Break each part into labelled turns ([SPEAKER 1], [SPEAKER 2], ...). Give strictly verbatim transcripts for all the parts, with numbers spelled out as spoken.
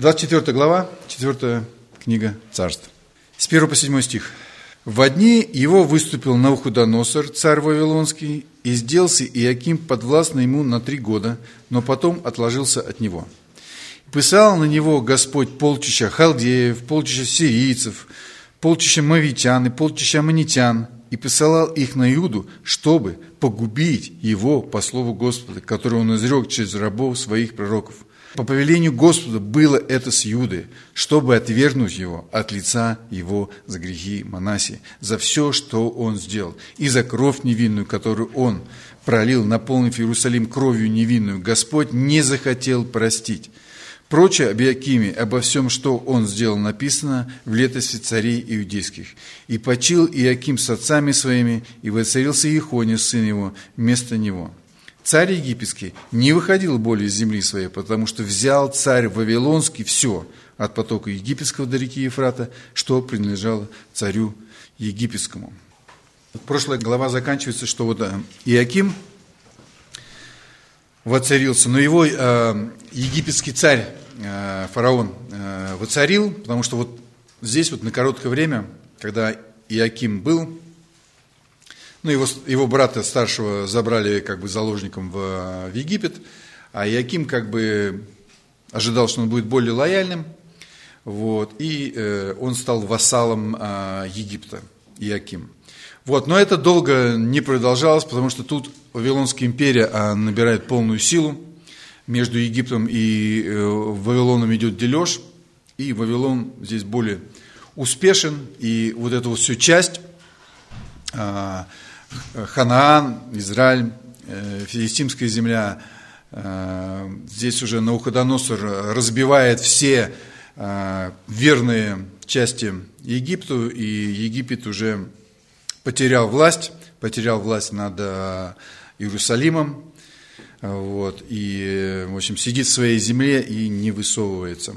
[SPEAKER 1] двадцать четвёртая глава, четвёртая книга Царств. С первого по седьмой стих. «Во дни его выступил Навуходоносор, царь Вавилонский, и сделался Иаким подвластный ему на три года, но потом отложился от него. Писал на него Господь полчища халдеев, полчища сирийцев, полчища мавитян и полчища аммонитян, и посылал их на Иуду, чтобы погубить его по слову Господа, который он изрек через рабов своих пророков. По повелению Господа было это с Иудой, чтобы отвергнуть его от лица его за грехи Манассии, за все, что он сделал, и за кровь невинную, которую он пролил, наполнив Иерусалим кровью невинную. Господь не захотел простить. Прочее об Иакиме, обо всем, что он сделал, написано в летописи царей иудейских. И почил Иаким с отцами своими, и воцарился Иехония, сын его, вместо него. Царь египетский не выходил более из земли своей, потому что взял царь Вавилонский все, от потока египетского до реки Ефрата, что принадлежало царю египетскому». Прошлая глава заканчивается, что вот Иаким воцарился, но его э, египетский царь, э, фараон, э, воцарил, потому что вот здесь вот на короткое время, когда Иаким был, ну, его, его брата старшего забрали как бы заложником в, в Египет, а Иаким как бы ожидал, что он будет более лояльным, вот, и э, он стал вассалом э, Египта, Иаким. Вот, но это долго не продолжалось, потому что тут Вавилонская империя а, набирает полную силу, между Египтом и э, Вавилоном идет дележ, и Вавилон здесь более успешен, и вот эту вот всю часть, э, Ханаан, Израиль, э, филистимская земля, э, здесь уже Навуходоносор разбивает все э, верные части Египту, и Египет уже потерял власть, потерял власть над Иерусалимом, вот, и, в общем, сидит в своей земле и не высовывается.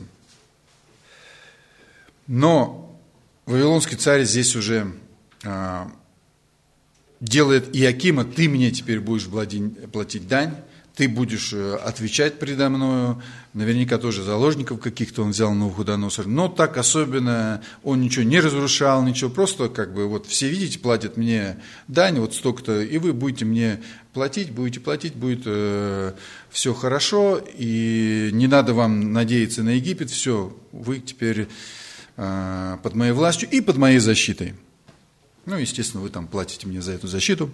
[SPEAKER 1] Но вавилонский царь здесь уже а, делает Иакима: ты мне теперь будешь платить дань, ты будешь отвечать предо мною. Наверняка тоже заложников каких-то он взял Навуходоносор. Но так особенно он ничего не разрушал, ничего. Просто как бы вот все, видите, платят мне дань, вот столько-то, и вы будете мне платить, будете платить, будет э, все хорошо, и не надо вам надеяться на Египет, все, вы теперь э, под моей властью и под моей защитой. Ну, естественно, вы там платите мне за эту защиту.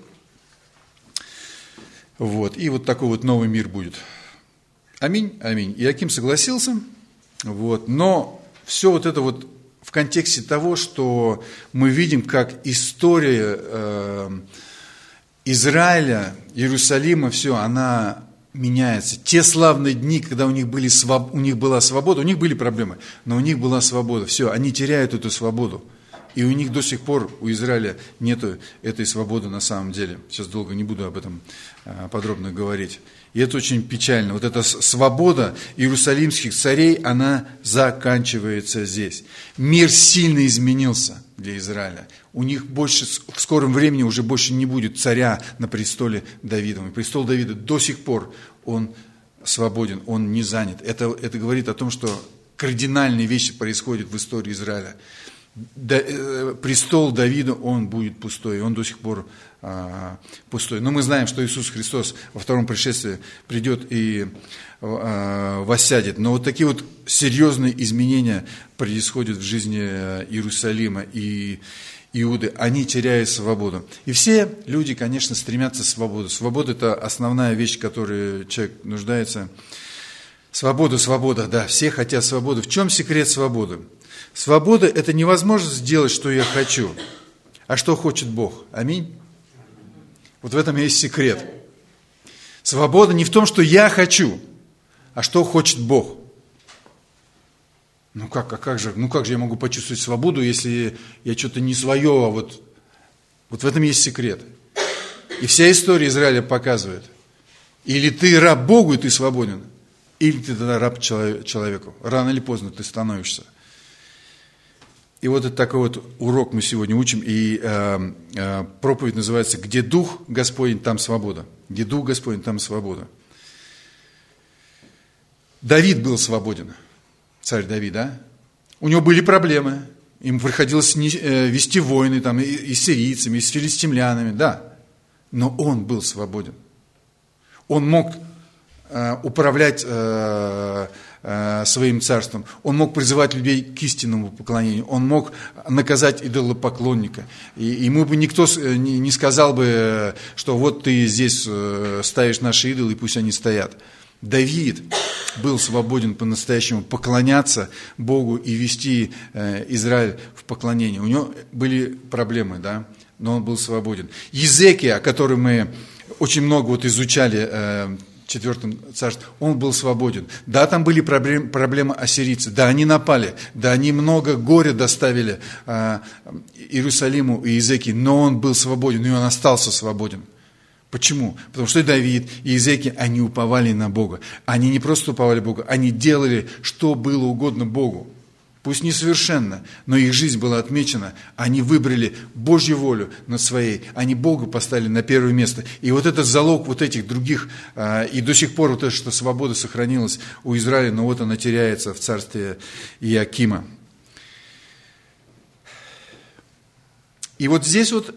[SPEAKER 1] Вот, и вот такой вот новый мир будет. Аминь, аминь. Иаким согласился, вот, но все вот это вот в контексте того, что мы видим, как история э, Израиля, Иерусалима, все, она меняется. Те славные дни, когда у них, были, у них была свобода, у них были проблемы, но у них была свобода. Все, они теряют эту свободу. И у них до сих пор, у Израиля, нет этой свободы на самом деле. Сейчас долго не буду об этом подробно говорить. И это очень печально. Вот эта свобода иерусалимских царей, она заканчивается здесь. Мир сильно изменился для Израиля. У них больше, в скором времени уже больше не будет царя на престоле Давидовом. И престол Давида до сих пор, он свободен, он не занят. Это, это говорит о том, что кардинальные вещи происходят в истории Израиля. Престол Давида, он будет пустой, он до сих пор а, пустой. Но мы знаем, что Иисус Христос во втором пришествии придет и а, воссядет. Но вот такие вот серьезные изменения происходят в жизни Иерусалима и Иуды. Они теряют свободу. И все люди, конечно, стремятся к свободе. Свобода – это основная вещь, в которой человек нуждается. Свобода, свобода, да, все хотят свободы. В чем секрет свободы? Свобода – это невозможность сделать, что я хочу, а что хочет Бог. Аминь. Вот в этом есть секрет. Свобода не в том, что я хочу, а что хочет Бог. Ну как, а как же, ну как же я могу почувствовать свободу, если я что-то не свое, а вот, вот в этом есть секрет. И вся история Израиля показывает. Или ты раб Богу, и ты свободен, или ты тогда раб человеку. Рано или поздно ты становишься. И вот это такой вот урок мы сегодня учим, и э, э, проповедь называется «Где Дух Господень, там свобода». Где Дух Господень, там свобода. Давид был свободен. царь Давид, да? У него были проблемы. Ему приходилось вести войны там, и с сирийцами, и с филистимлянами, да. Но он был свободен. Он мог э, управлять э, э, своим царством. Он мог призывать людей к истинному поклонению. Он мог наказать идолопоклонника. И ему бы никто не, не сказал бы, что вот ты здесь ставишь наши идолы, и пусть они стоят. Давид был свободен по-настоящему поклоняться Богу и вести э, Израиль в поклонение. У него были проблемы, да, но он был свободен. Иезекия, который мы очень много вот изучали э, в четвертом царстве, он был свободен. Да, там были проблем, проблемы ассирийцев, да, они напали, да, они много горя доставили э, Иерусалиму и Иезекии, но он был свободен, и он остался свободен. Почему? Потому что Давид и Иезекия, они уповали на Бога. Они не просто уповали на Бога, они делали, что было угодно Богу. Пусть несовершенно, но их жизнь была отмечена. Они выбрали Божью волю над своей. Они Бога поставили на первое место. И вот этот залог вот этих других, и до сих пор вот это, что свобода сохранилась у Израиля, но вот она теряется в царстве Иоакима. И вот здесь вот...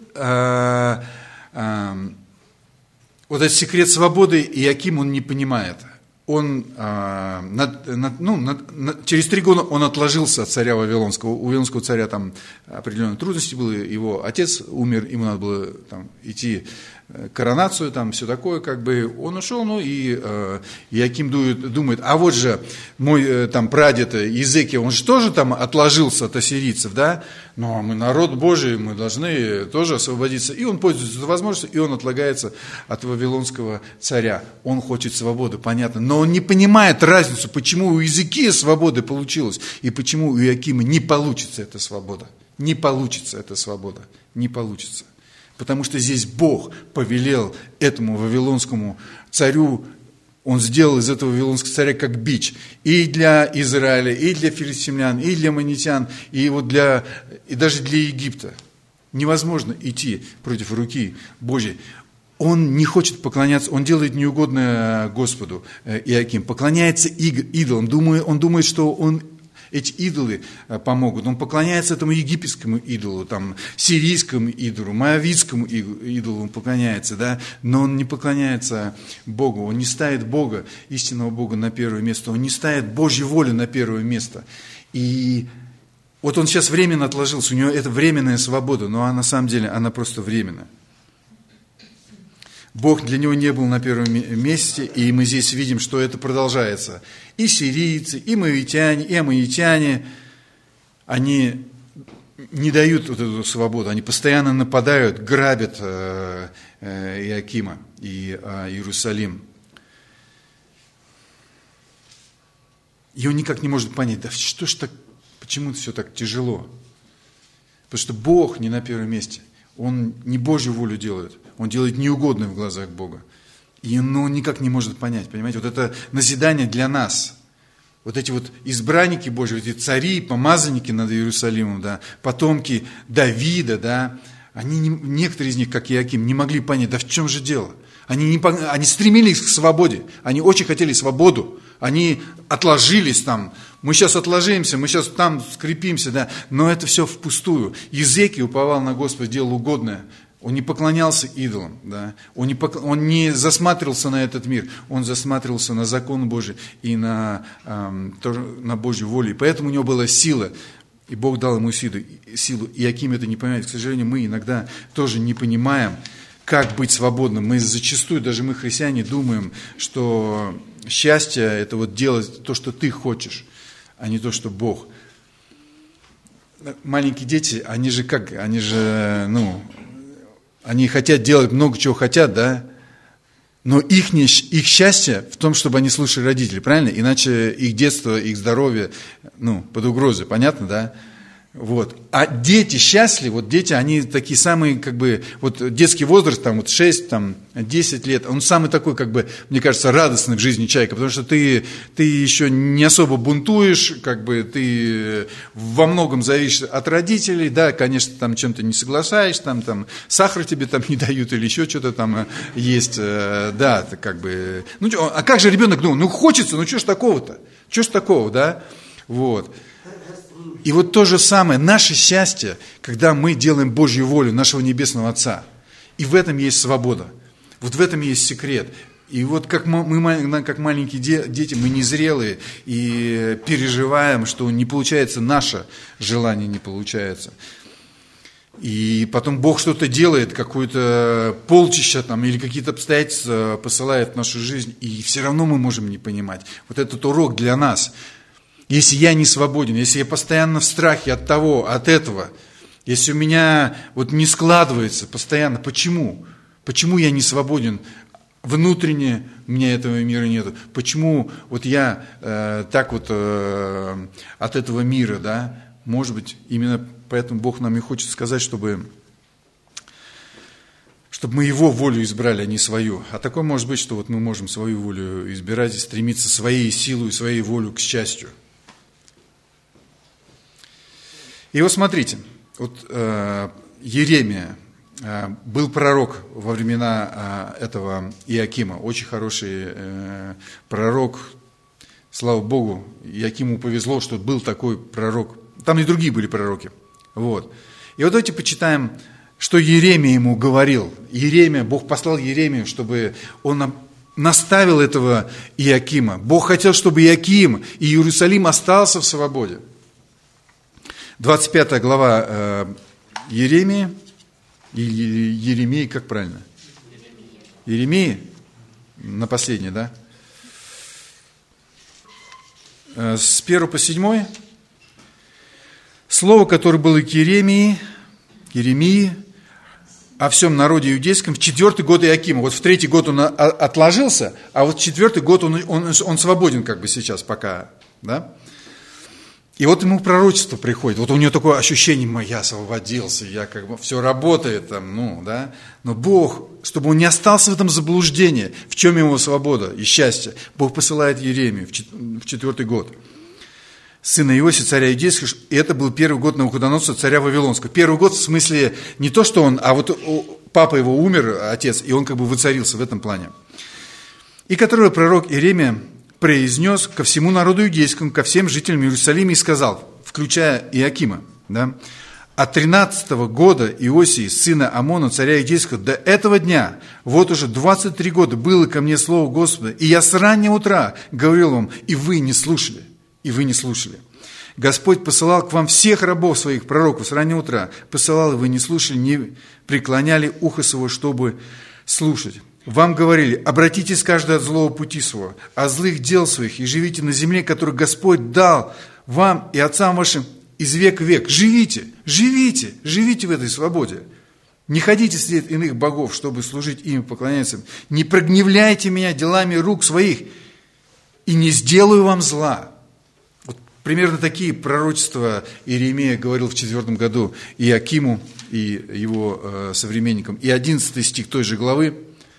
[SPEAKER 1] Вот этот секрет свободы Иоаким он не понимает. Он, э, над, над, ну, над, над, через три года он отложился от царя Вавилонского. У Вавилонского царя там определенные трудности были. Его отец умер, ему надо было там, идти коронацию, там все такое, как бы он ушел, ну и э, Иоаким думает, думает, а вот же мой э, там прадед Иезекия, он же тоже там отложился от ассирийцев, да, но мы народ Божий, мы должны тоже освободиться, и он пользуется этой возможностью, и он отлагается от вавилонского царя, он хочет свободы, понятно, но он не понимает разницу, почему у Иезекии свобода получилась, и почему у Иоакима не получится эта свобода, не получится эта свобода, не получится. Потому что здесь Бог повелел этому вавилонскому царю, он сделал из этого вавилонского царя как бич. И для Израиля, и для филистимлян, и для манитян, и, вот для, и даже для Египта. Невозможно идти против руки Божьей. Он не хочет поклоняться, он делает неугодное Господу, Иоаким. Поклоняется идолам, он думает, что он... Эти идолы помогут. Он поклоняется этому египетскому идолу, там, сирийскому идолу, моавитскому идолу он поклоняется, да? Но он не поклоняется Богу, он не ставит Бога, истинного Бога на первое место, он не ставит Божью волю на первое место. И вот он сейчас временно отложился, у него это временная свобода, но на самом деле она просто временная. Бог для него не был на первом месте, и мы здесь видим, что это продолжается. И сирийцы, и моавитяне, и аммонитяне, они не дают вот эту свободу, они постоянно нападают, грабят э, э, Иоакима и э, Иерусалим. И он никак не может понять, да что ж так, почему все так тяжело? Потому что Бог не на первом месте, Он не Божью волю делает. Он делает неугодное в глазах Бога. И ну, он никак не может понять, понимаете, вот это назидание для нас. Вот эти вот избранники Божьи, эти цари, помазанники над Иерусалимом, да, потомки Давида, да, они, не, некоторые из них, как Иоаким, не могли понять, да в чем же дело? Они, не, они стремились к свободе, они очень хотели свободу, они отложились там, мы сейчас отложимся, мы сейчас там скрепимся, да, но это все впустую. Иезекия уповал на Господа, делал угодное. Он не поклонялся идолам, да? он, не покл... он не засматривался на этот мир, он засматривался на закон Божий и на, эм, тоже на Божью волю. И поэтому у него была сила, и Бог дал ему силу. силу. И Иоаким это не понимает. К сожалению, мы иногда тоже не понимаем, как быть свободным. Мы зачастую, даже мы, христиане, думаем, что счастье – это вот делать то, что ты хочешь, а не то, что Бог. Маленькие дети, они же как, они же, ну... Они хотят делать много чего хотят, да, но их, не, их счастье в том, чтобы они слушали родителей, правильно? Иначе их детство, их здоровье, ну, под угрозой, понятно, да? Вот. А дети счастливы, вот дети, они такие самые, как бы, вот детский возраст, там, вот шесть, там, десять лет, он самый такой, как бы, мне кажется, радостный в жизни человека, потому что ты, ты еще не особо бунтуешь, как бы, ты во многом зависишь от родителей, да, конечно, там, чем-то не соглашаешься, там, там, сахар тебе там не дают или еще что-то там есть, да, ты как бы, ну, а как же ребенок, ну, ну, хочется, ну, что ж такого-то, что ж такого, да? Вот. И вот то же самое, наше счастье, когда мы делаем Божью волю, нашего Небесного Отца. И в этом есть свобода. Вот в этом есть секрет. И вот как мы, как маленькие дети, мы незрелые и переживаем, что не получается наше желание, не получается. И потом Бог что-то делает, какое-то полчище там, или какие-то обстоятельства посылает в нашу жизнь, и все равно мы можем не понимать. Вот этот урок для нас. Если я не свободен, если я постоянно в страхе от того, от этого, если у меня вот не складывается постоянно, почему? Почему я не свободен? Внутренне у меня этого мира нет. Почему вот я э, так вот э, от этого мира, да? Может быть, именно поэтому Бог нам и хочет сказать, чтобы, чтобы мы Его волю избрали, а не свою. А такое может быть, что вот мы можем свою волю избирать и стремиться своей силой, своей волей к счастью. И вот смотрите, вот э, Иеремия, был пророк во времена этого Иоакима, очень хороший пророк, слава Богу, Иоакиму повезло, что был такой пророк, там и другие были пророки. Вот. И вот давайте почитаем, что Иеремия ему говорил. Иеремия, Бог послал Иеремию, чтобы он наставил этого Иоакима. Бог хотел, чтобы Иоаким и Иерусалим остался в свободе. двадцать пятая глава Иеремии. Или Еремии, как правильно? Иеремии? На последней, да? С первого по седьмой. Слово, которое было к Иеремии, Иеремии, о всем народе иудейском в четвертый год Иоакима. Вот в третий год он отложился, а вот в четвертый год он, он, он свободен как бы сейчас пока, да? И вот ему пророчество приходит, вот у него такое ощущение, я освободился, я как бы, все работает там, ну, да. Но Бог, чтобы он не остался в этом заблуждении, в чем его свобода и счастье, Бог посылает Иеремию в четвертый год. Сына Иосии, царя Иудейского, и это был первый год Навуходоносора, царя Вавилонского. Первый год в смысле не то, что он, а вот папа его умер, отец, и он как бы воцарился в этом плане. И которого пророк Иеремия произнес ко всему народу иудейскому, ко всем жителям Иерусалима и сказал, включая Иоакима, да, от тринадцатого года Иосии, сына Амона, царя Иудейского, до этого дня, вот уже двадцать три года было ко мне слово Господа, и я с раннего утра говорил вам, и вы не слушали, и вы не слушали. Господь посылал к вам всех рабов своих, пророков, с раннего утра, посылал, и вы не слушали, не преклоняли ухо своего, чтобы слушать. Вам говорили, обратитесь каждый от злого пути своего, от злых дел своих, и живите на земле, которую Господь дал вам и отцам вашим из века в век. Живите, живите, живите в этой свободе. Не ходите вслед иных богов, чтобы служить им и поклоняться им. Не прогневляйте меня делами рук своих, и не сделаю вам зла. Вот примерно такие пророчества Иеремия говорил в четвертом году Иоакиму и его э, современникам. И одиннадцатый стих той же главы.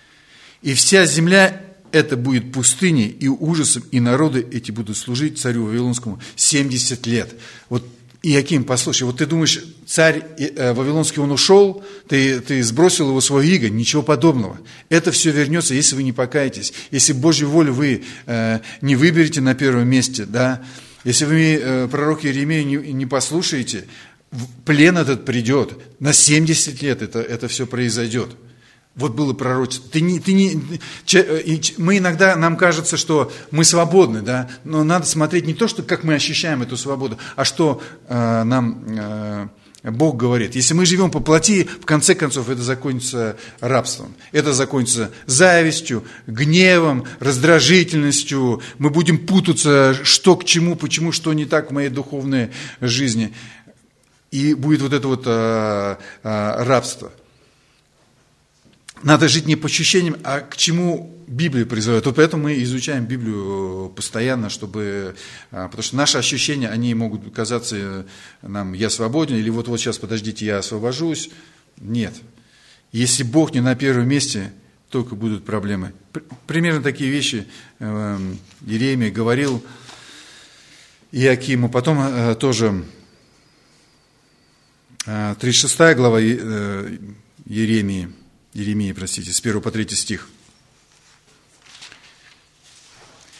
[SPEAKER 1] И вся земля это будет пустыней и ужасом, и народы эти будут служить царю Вавилонскому семьдесят лет. Вот, Иоаким, послушай, вот ты думаешь, царь Вавилонский, он ушел, ты, ты сбросил его свое иго, ничего подобного. Это все вернется, если вы не покаетесь, если Божью волю вы э, не выберете на первом месте, да, если вы э, пророка Иеремию не, не послушаете, плен этот придет, на семьдесят лет это, это все произойдет. Вот было пророчество. Ты не, ты не, мы иногда, нам кажется, что мы свободны, да? Но надо смотреть не то, что, как мы ощущаем эту свободу, а что э, нам э, Бог говорит. Если мы живем по плоти, в конце концов это закончится рабством. Это закончится завистью, гневом, раздражительностью. Мы будем путаться, что к чему, почему, что не так в моей духовной жизни. И будет вот это вот э, э, рабство. Надо жить не по ощущениям, а к чему Библия призывает. Вот поэтому мы изучаем Библию постоянно, чтобы, потому что наши ощущения, они могут казаться нам, я свободен, или вот, вот сейчас, подождите, я освобожусь. Нет. Если Бог не на первом месте, только будут проблемы. Примерно такие вещи Иеремия говорил Иоакиму. Потом тоже тридцать шестая глава Иеремии. Иеремии, простите, с первого по третий стих. В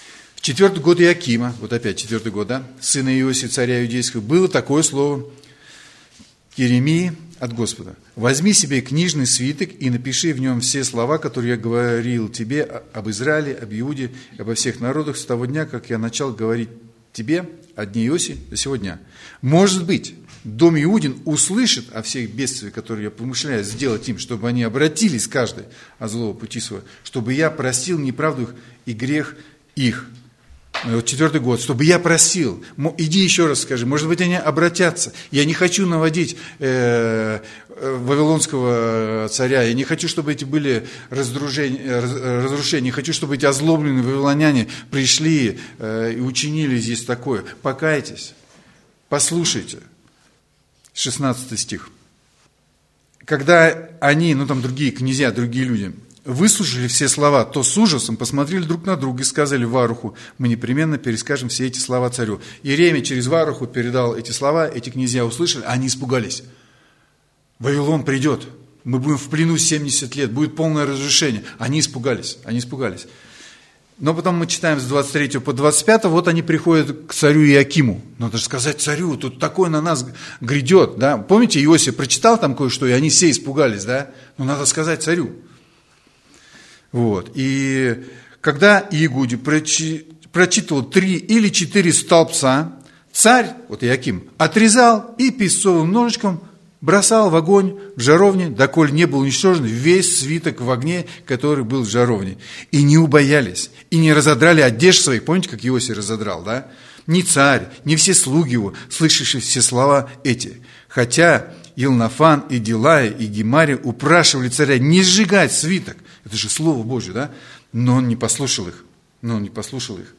[SPEAKER 1] четвертый год Иакима, вот опять четвертый год, да, сына Иосии, царя Иудейского, было такое слово к Иеремии от Господа. «Возьми себе книжный свиток и напиши в нем все слова, которые я говорил тебе об Израиле, об Иуде, обо всех народах с того дня, как я начал говорить тебе о дне Иосии до сего дня. Может быть, дом Иудин услышит о всех бедствиях, которые я помышляю сделать им, чтобы они обратились каждый от злого пути своего, чтобы я простил неправду их и грех их». Вот четвертый год, чтобы я просил, иди еще раз скажи, может быть, они обратятся. Я не хочу наводить э, вавилонского царя, я не хочу, чтобы эти были разрушения, разрушения, не хочу, чтобы эти озлобленные вавилоняне пришли э, и учинили здесь такое. Покайтесь, послушайте. шестнадцатый стих. Когда они, ну там другие князья, другие люди, выслушали все слова, то с ужасом посмотрели друг на друга и сказали Варуху: мы непременно перескажем все эти слова царю. Иеремия через Варуху передал эти слова, эти князья услышали, они испугались. Вавилон придет, мы будем в плену семьдесят лет, будет полное разрушение. Они испугались, они испугались. Но потом мы читаем с двадцать третьего по двадцать пятый, вот они приходят к царю Иакиму. Надо же сказать царю, тут такое на нас грядет. Да? Помните, Иосия прочитал там кое-что, и они все испугались, да? Но надо сказать царю. Вот. И когда Иегуди прочитывал три или четыре столбца, царь, вот Иаким, отрезал и песцовым ножичком бросал в огонь в жаровне, доколе не был уничтожен весь свиток в огне, который был в жаровне. И не убоялись, и не разодрали одежд своих. Помните, как Иосия разодрал, да? Ни царь, ни все слуги его, слышавшие все слова эти. Хотя Илнафан и Дилай и Гемари упрашивали царя не сжигать свиток. Это же Слово Божье, да? Но он не послушал их. Но он не послушал их.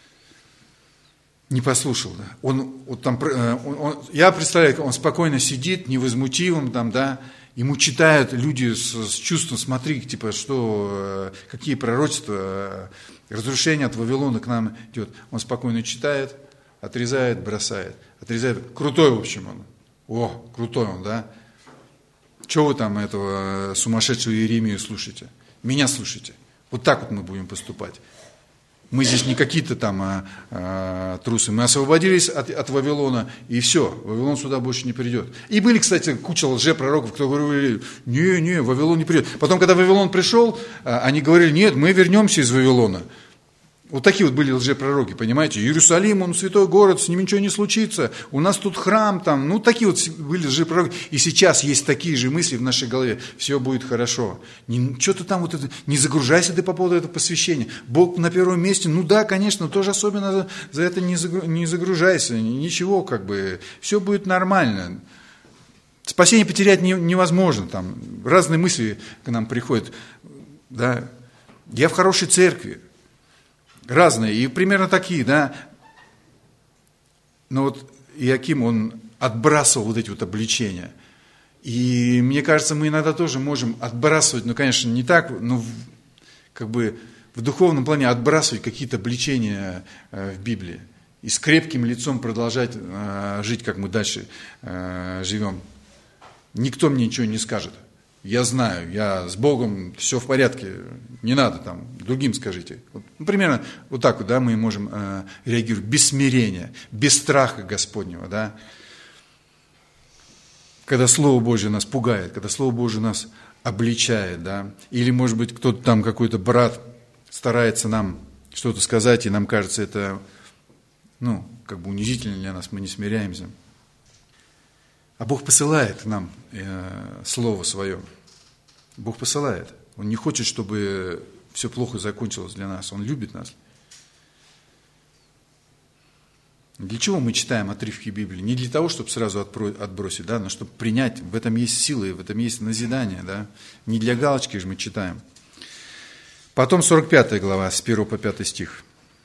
[SPEAKER 1] Не послушал, да. Он, вот там, он, он, я представляю, он спокойно сидит, невозмутимым, там, да, ему читают люди с, с чувством, смотри, типа, что, какие пророчества, разрушение от Вавилона к нам идет. Он спокойно читает, отрезает, бросает. Отрезает. Крутой, в общем, он. О, крутой он, да. Чего вы там этого сумасшедшего Иеремию слушаете? Меня слушайте. Вот так вот мы будем поступать. Мы здесь не какие-то там а, а, трусы. Мы освободились от, от Вавилона, и все. Вавилон сюда больше не придет. И были, кстати, куча лжепророков, кто говорили: не, не, Вавилон не придет. Потом, когда Вавилон пришел, они говорили: нет, мы вернемся из Вавилона. Вот такие вот были лжепророки, понимаете? Иерусалим, он святой город, с ним ничего не случится. У нас тут храм, там, ну такие вот были лжепророки. И сейчас есть такие же мысли в нашей голове. Все будет хорошо. Не, что ты там вот это, не загружайся ты по поводу этого посвящения. Бог на первом месте, ну да, конечно, тоже особенно за, за это не, загру, не загружайся. Ничего, как бы, все будет нормально. Спасение потерять не, невозможно. Там разные мысли к нам приходят. Да. Я в хорошей церкви. Разные, и примерно такие, да. Но вот Иаким, он отбрасывал вот эти вот обличения. И мне кажется, мы иногда тоже можем отбрасывать, ну, конечно, не так, но как бы в духовном плане отбрасывать какие-то обличения в Библии. И с крепким лицом продолжать жить, как мы дальше живем. Никто мне ничего не скажет. Я знаю, я с Богом, все в порядке, не надо там, другим скажите. Вот, ну, примерно вот так вот, да, мы можем э, реагировать без смирения, без страха Господнего, да. Когда Слово Божье нас пугает, когда Слово Божье нас обличает, да. Или, может быть, кто-то там, какой-то брат старается нам что-то сказать, и нам кажется это, ну, как бы унизительно для нас, мы не смиряемся. А Бог посылает нам э, Слово Свое. Бог посылает. Он не хочет, чтобы все плохо закончилось для нас. Он любит нас. Для чего мы читаем отрывки Библии? Не для того, чтобы сразу отбросить, да, но чтобы принять. В этом есть сила, в этом есть назидание. Да? Не для галочки же мы читаем. Потом сорок пятая глава, с первого по пятый стих.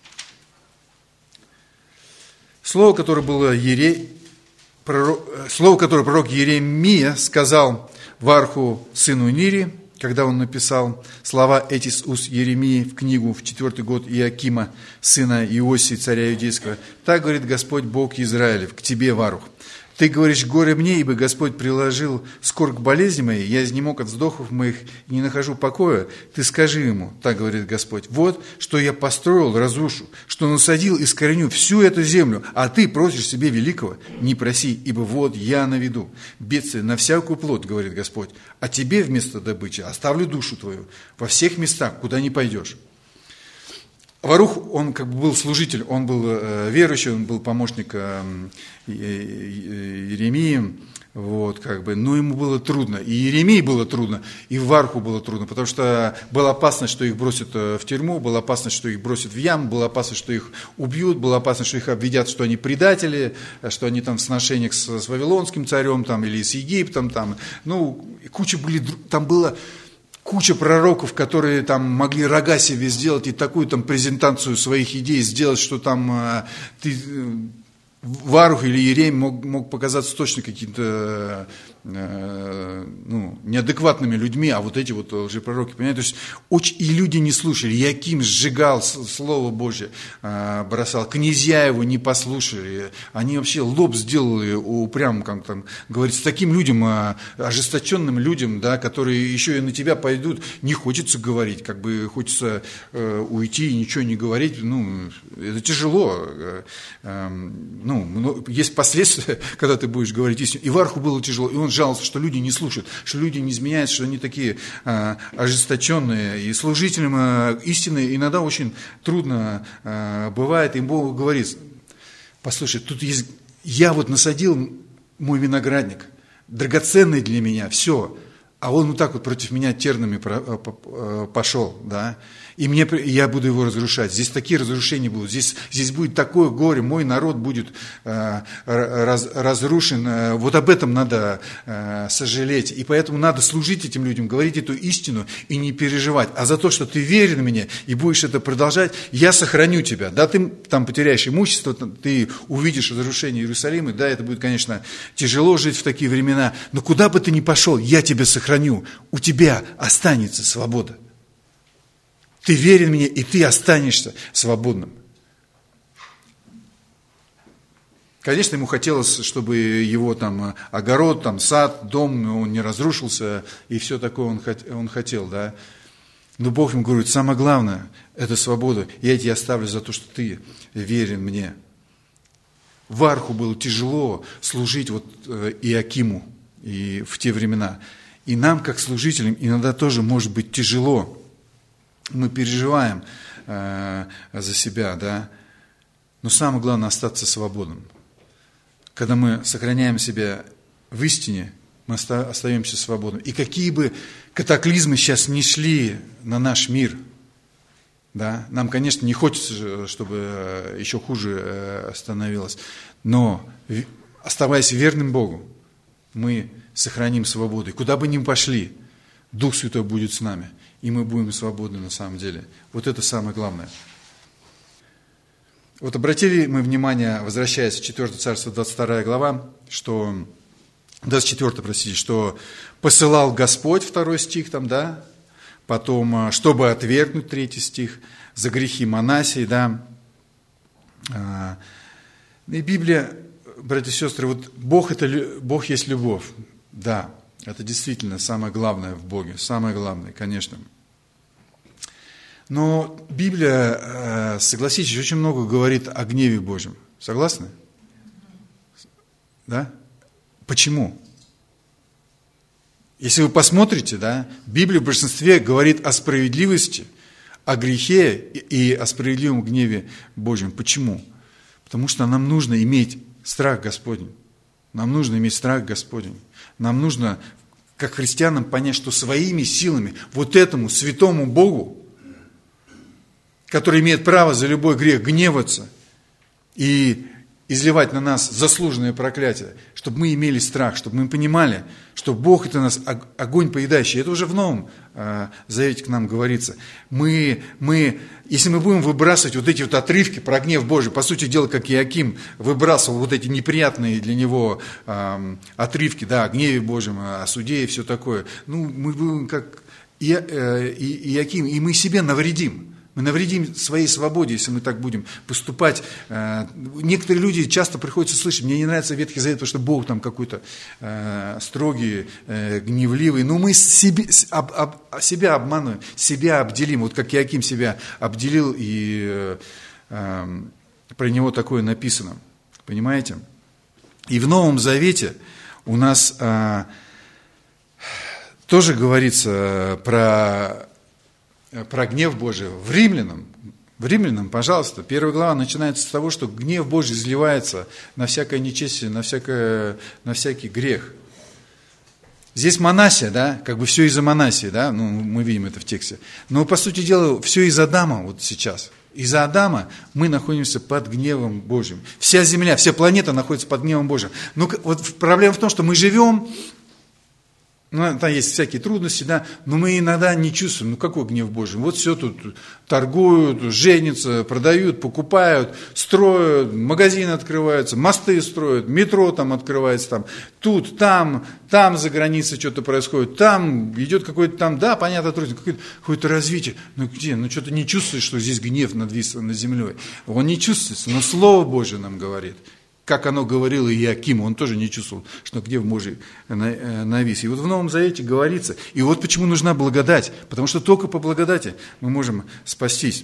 [SPEAKER 1] Слово, которое было Ере... Пророк... Слово, которое пророк Иеремия сказал Варху, сыну Нири, когда он написал слова эти с уст Иеремии в книгу в четвертый год Иакима, сына Иосии, царя Иудейского. Так говорит Господь Бог Израилев к тебе, Варух. Ты говоришь, горе мне, ибо Господь приложил скорбь к болезни моей, я изнемог от вздохов моих и не нахожу покоя. Ты скажи ему, так говорит Господь, вот, что я построил, разрушу, что насадил и искореню всю эту землю, а ты просишь себе великого, не проси, ибо вот я наведу бедствие на всякую плоть, говорит Господь, а тебе вместо добычи оставлю душу твою во всех местах, куда не пойдешь. Варух, он как бы был служитель, он был э, верующий, он был помощник э, э, Иеремии, вот, как бы, но ему было трудно, и Иеремии было трудно, и Варуху было трудно, потому что была опасность, что их бросят в тюрьму, была опасность, что их бросят в яму, была опасность, что их убьют, была опасность, что их обвинят, что они предатели, что они там в сношениях с, с Вавилонским царем там, или с Египтом, там, ну, куча были, там было... Куча пророков, которые там могли рога себе сделать и такую там презентацию своих идей сделать, что там э, ты, э, Варух или Иеремия мог, мог показаться точно каким-то э, ну, неадекватными людьми, а вот эти вот лжепророки, понимаете, то есть очень, и люди не слушали, Иаким сжигал Слово Божье, э, бросал, князья его не послушали, они вообще лоб сделали упрям, как там говорится, таким людям, э, ожесточенным людям, да, которые еще и на тебя пойдут, не хочется говорить, как бы хочется э, уйти и ничего не говорить, ну, это тяжело, э, э, ну, есть последствия, когда ты будешь говорить истину. И Варуху было тяжело, и он жаловался, что люди не слушают, что люди не изменяются, что они такие а, ожесточенные. И служителям а, истины иногда очень трудно а, бывает. И Бог говорит, послушай, тут есть, я вот насадил мой виноградник, драгоценный для меня, все. А он вот так вот против меня тернами пошел, да, и мне, я буду его разрушать. Здесь такие разрушения будут, здесь, здесь будет такое горе, мой народ будет э, раз, разрушен. Э, вот об этом надо э, сожалеть. И поэтому надо служить этим людям, говорить эту истину и не переживать. А за то, что ты верен мне и будешь это продолжать, я сохраню тебя. Да, ты там потеряешь имущество, ты увидишь разрушение Иерусалима, да, это будет, конечно, тяжело жить в такие времена, но куда бы ты ни пошел, я тебя сохраню. У тебя останется свобода. Ты верен мне, и ты останешься свободным. Конечно, ему хотелось, чтобы его там огород, там сад, дом, он не разрушился, и все такое он, он хотел, да. Но Бог ему говорит, самое главное, это свобода. Я тебя оставлю за то, что ты верен мне. Варуху было тяжело служить вот Иакиму и в те времена. И нам, как служителям, иногда тоже может быть тяжело. Мы переживаем э, за себя, да. Но самое главное остаться свободным. Когда мы сохраняем себя в истине, мы остаемся свободными. И какие бы катаклизмы сейчас не шли на наш мир, да, нам, конечно, не хочется, чтобы еще хуже становилось, но оставаясь верным Богу, мы сохраним свободу. И куда бы ни пошли, Дух Святой будет с нами. И мы будем свободны на самом деле. Вот это самое главное. Вот обратили мы внимание, возвращаясь в четвёртое царство, двадцать вторая глава, что, двадцать четвёртая, простите, что посылал Господь, второй стих там, да, потом, чтобы отвергнуть, третий стих, за грехи Манасии, да. И Библия, братья и сестры, вот Бог, это, Бог есть любовь, да. Это действительно самое главное в Боге, самое главное, конечно. Но Библия, согласитесь, очень много говорит о гневе Божьем. Согласны? Да? Почему? Если вы посмотрите, да, Библия в большинстве говорит о справедливости, о грехе и о справедливом гневе Божьем. Почему? Потому что нам нужно иметь страх Господень. Нам нужно иметь страх Господень. Нам нужно, как христианам, понять, что своими силами вот этому святому Богу, который имеет право за любой грех гневаться и изливать на нас заслуженное проклятие, чтобы мы имели страх, чтобы мы понимали, что Бог это нас огонь поедающий. Это уже в Новом Завете к нам говорится. Мы, мы, если мы будем выбрасывать вот эти вот отрывки про гнев Божий, по сути дела, как Иаким выбрасывал вот эти неприятные для него э, отрывки, да, о гневе Божьем, о суде и все такое, ну, мы будем как И, э, и, Иаким, и мы себе навредим. Мы навредим своей свободе, если мы так будем поступать. Некоторые люди часто приходится слышать, мне не нравится Ветхий Завет, потому что Бог там какой-то строгий, гневливый. Но мы себе, об, об, себя обманываем, себя обделим. Вот как Иаким себя обделил, и э, про него такое написано. Понимаете? И в Новом Завете у нас э, тоже говорится про... про гнев Божий в Римлянам. В Римлянам, пожалуйста, первая глава начинается с того, что гнев Божий изливается на всякое нечестие, на, всякое, на всякий грех. Здесь монасия, да, как бы все из-за монасии, да, ну, мы видим это в тексте. Но, по сути дела, все из Адама вот сейчас. Из-за Адама мы находимся под гневом Божьим. Вся земля, вся планета находится под гневом Божьим. Но вот проблема в том, что мы живем... Ну, там есть всякие трудности, да, но мы иногда не чувствуем, ну какой гнев Божий. Вот все тут торгуют, женятся, продают, покупают, строят, магазины открываются, мосты строят, метро там открывается, там, тут, там, там за границей что-то происходит, там идет какой-то там, да, понятно, трудность, какое-то, какое-то развитие. Ну где, ну что-то не чувствуешь, что здесь гнев надвис над землей. Он не чувствуется, но Слово Божие нам говорит. Как оно говорило и Иакиму, он тоже не чувствовал, что гнев Божий навис. И вот в Новом Завете говорится, и вот почему нужна благодать, потому что только по благодати мы можем спастись.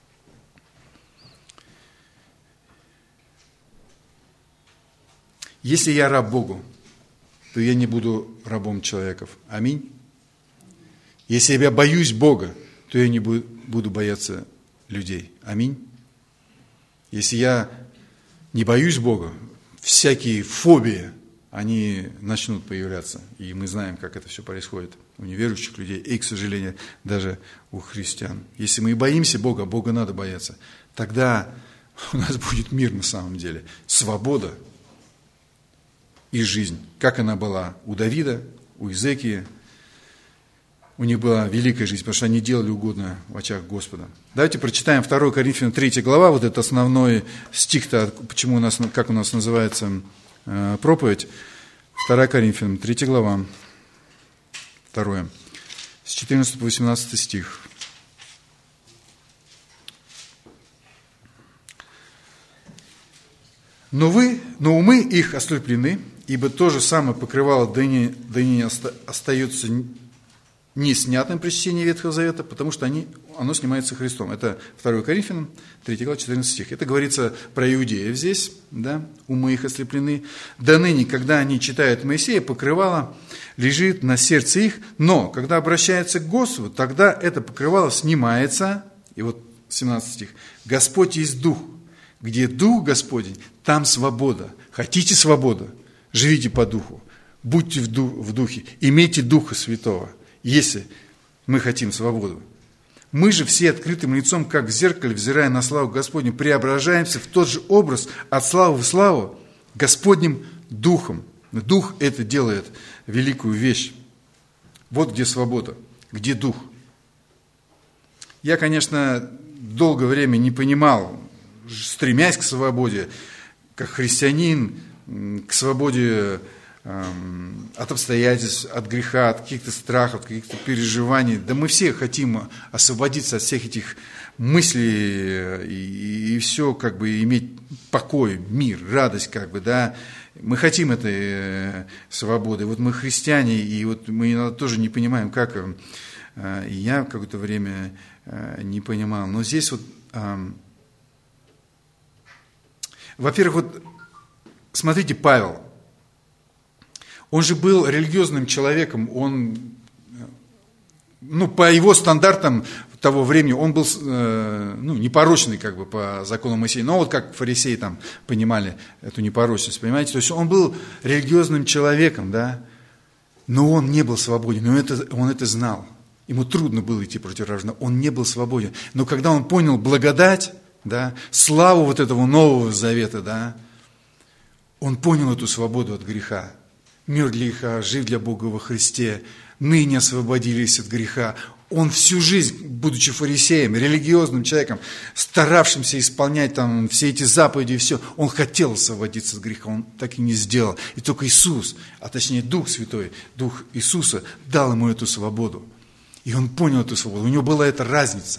[SPEAKER 1] Если я раб Богу, то я не буду рабом человеков. Аминь. Если я боюсь Бога, то я не буду бояться людей. Аминь. Если я не боюсь Бога, всякие фобии, они начнут появляться. И мы знаем, как это все происходит у неверующих людей, и, к сожалению, даже у христиан. Если мы и боимся Бога, Бога надо бояться, тогда у нас будет мир на самом деле, свобода и жизнь, как она была у Давида, у Иезекии. У них была великая жизнь, потому что они делали угодно в очах Господа. Давайте прочитаем второе Коринфянам третья глава, вот этот основной стих-то, почему у нас, как у нас называется э, проповедь. второе Коринфянам третья глава, второе, с четырнадцатого по восемнадцатый стих. Но вы, но умы их ослеплены, ибо то же самое покрывало до ныне, до ныне остается не снятым при чтении Ветхого Завета, потому что они, оно снимается Христом. Это второе Коринфянам, третья глава, четырнадцатый стих. Это говорится про иудеев здесь, да, умы их ослеплены. До ныне, когда они читают Моисея, покрывало лежит на сердце их, но когда обращаются к Господу, тогда это покрывало снимается, и вот семнадцатый стих, Господь есть Дух, где Дух Господень, там свобода. Хотите свободу? Живите по Духу, будьте в, дух, в Духе, имейте Духа Святого. Если мы хотим свободу. Мы же все открытым лицом, как в зеркале, взирая на славу Господню, преображаемся в тот же образ от славы в славу Господним Духом. Дух это делает великую вещь. Вот где свобода, где Дух. Я, конечно, долгое время не понимал, стремясь к свободе, как христианин, к свободе от обстоятельств, от греха, от каких-то страхов, от каких-то переживаний. Да мы все хотим освободиться от всех этих мыслей и, и все, как бы иметь покой, мир, радость, как бы, да. Мы хотим этой свободы. Вот мы христиане, и вот мы иногда тоже не понимаем, как. И я какое-то время не понимал. Но здесь вот, во-первых, вот смотрите, Павел. Он же был религиозным человеком, он, ну, по его стандартам того времени, он был, ну, непорочный, как бы, по закону Моисея, но вот как фарисеи там понимали эту непорочность, понимаете, то есть он был религиозным человеком, да, но он не был свободен, но это, он это знал, ему трудно было идти против рождения, он не был свободен, но когда он понял благодать, да, славу вот этого Нового Завета, да, он понял эту свободу от греха. Мертв для греха, жив для Бога во Христе, ныне освободились от греха. Он всю жизнь, будучи фарисеем, религиозным человеком, старавшимся исполнять там все эти заповеди и все, он хотел освободиться от греха, он так и не сделал. И только Иисус, а точнее Дух Святой, Дух Иисуса дал ему эту свободу. И он понял эту свободу, у него была эта разница.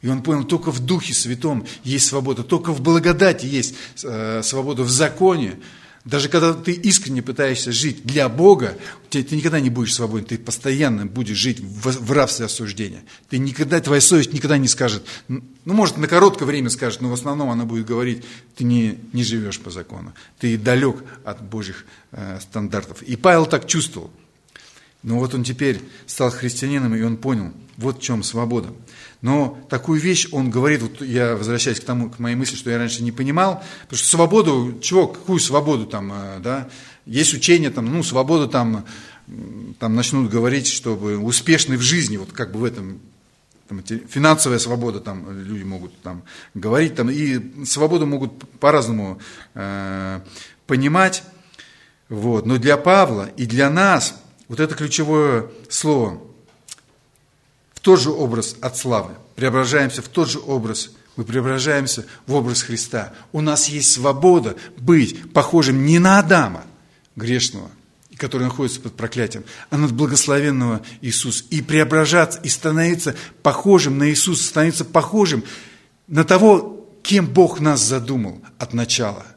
[SPEAKER 1] И он понял, только в Духе Святом есть свобода, только в благодати есть э, свобода, в законе. Даже когда ты искренне пытаешься жить для Бога, ты, ты никогда не будешь свободен, ты постоянно будешь жить в, в рабстве осуждения. Ты никогда, твоя совесть никогда не скажет, ну, может, на короткое время скажет, но в основном она будет говорить, ты не, не живешь по закону, ты далек от Божьих э, стандартов. И Павел так чувствовал. Но вот он теперь стал христианином, и он понял, вот в чем свобода. Но такую вещь он говорит, вот я возвращаюсь к тому, к моей мысли, что я раньше не понимал, потому что свободу, чего, какую свободу там, да, есть учение там, ну, свободу там, там начнут говорить, чтобы успешный в жизни, вот как бы в этом, там, финансовая свобода, там люди могут там говорить, там, и свободу могут по-разному э, понимать, вот, но для Павла и для нас вот это ключевое слово, в тот же образ от славы, преображаемся в тот же образ, мы преображаемся в образ Христа. У нас есть свобода быть похожим не на Адама грешного, который находится под проклятием, а на благословенного Иисуса. И преображаться, и становиться похожим на Иисуса, становиться похожим на того, кем Бог нас задумал от начала.